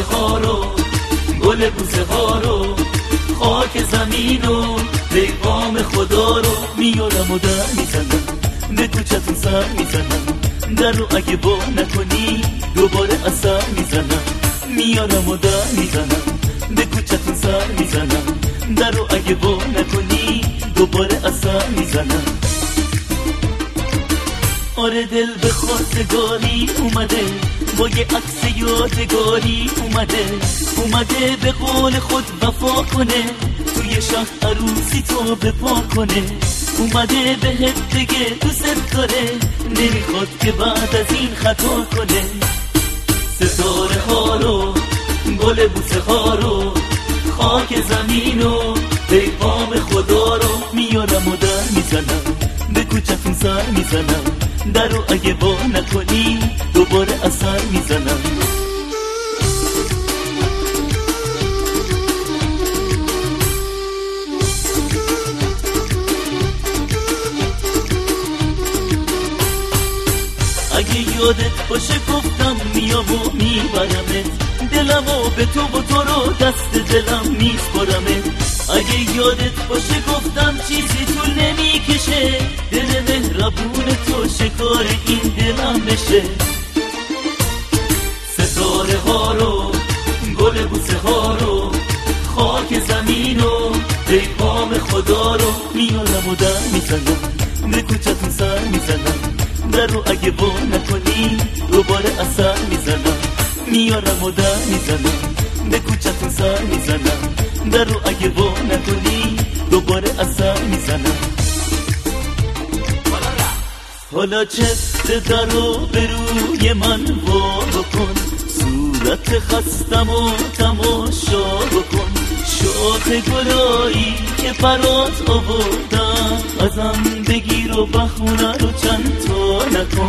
ها رو، گل بوسه ها رو، خاک زمین و پیغام خدا رو میارم و در میزنم، به کوچتون سر میزنم، در رو اگه با نکنی دوباره اثر میزنم، میارم و در میزنم، به کوچتون سر میزنم، در رو اگه با نکنی دوباره اثر میزنم. آره دل به خواستگاری اومده، با یه عکس یادگاری اومده به قول خود وفا کنه، توی شهر عروسی تو بپا کنه، اومده بهت بگه دوست داره، نمیخواد که بعد از این خطا کنه. ستاره ها رو، گل بوسه ها رو، خاک زمین و پیغام خدا رو میارم و در میزنم، به کوچتون سر میزنم، در رو اگه با نکنی دوباره اثر میزنم. اگه یادت باشه گفتم میام و میبرمت، دلمو به تو و تو رو دست دلم میسپارمت. اگه یادت باشه گفتم چیزی طول نمیکشه، دل مهربون تو شکار این دلم بشه. ستاره ها رو، گل بوسه ها رو، خاک زمین و پیغام خدا رو میارم و در میزنم، به کوچتون سر میزنم، در رو اگه با نکنی دوباره اثر میزنم، میارم و در میزنم، به کوچتون سر میزنم، در رو اگه با نکنی دوباره اثر میزنم. حالا چفت در رو به روی من وا بکن، صورت خستم و تماشا بکن، شاخ گلایی که برات آوردم، ازم بگیر و بخونه رو چند تا نکن.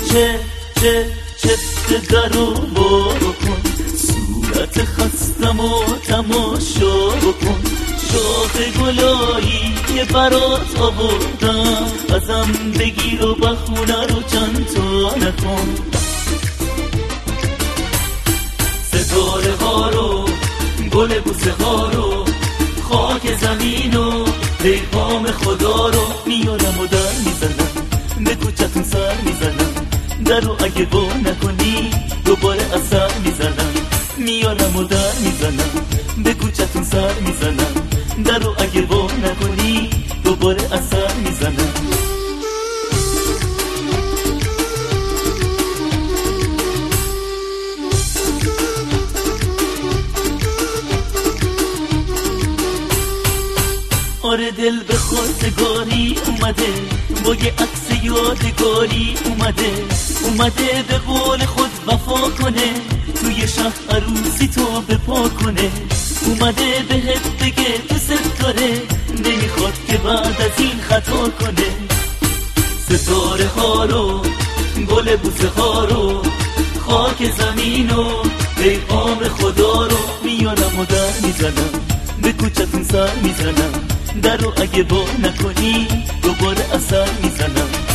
چفت در رو وا بکن، صورت خستم و تماشا بکن، شاخ گلایی که برات آوردم، ازم بگیر و بخونه رو چند تا نکن. ستاره ها رو، گل بوسه ها رو، خاک زمین و پیغام خدا رو میارم و در میزنم، به کوچتون سر میزنم، در رو اگه با نکنی دوباره اثر میزنم، میارم و در میزنم، به کوچتون سر میزنم، در رو اگه با نکنی دوباره اثر میزنم. آره دل به خواستگاری اومده، با یه عکس یادگاری اومده به قول خود وفا کنه، توی شهر عروسی تو بپا کنه، اومده بهت بگه دوست داره، نمیخواد که بعد از این خطا کنه. ستاره ها رو، گل بوسه ها رو، خاک زمین و پیغام خدا رو میارم و در میزنم، به کوچتون سر میزنم، در رو اگه با نکنی دوباره اثر میزنم.